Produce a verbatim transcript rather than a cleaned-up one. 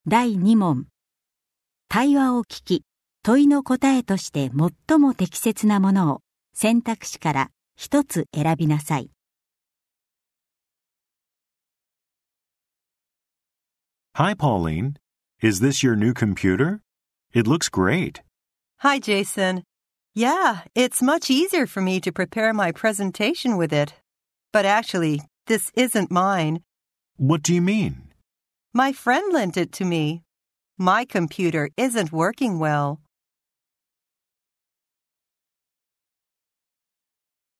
だいに問。対話を聞き、問いの答えとして最も適切なものを選択肢から一つ選びなさい。 Hi, Pauline. Is this your new computer? It looks great. Hi, Jason. Yeah, it's much easier for me to prepare my presentation with it. But actually, this isn't mine. What do you mean? My friend lent it to me. My computer isn't working well.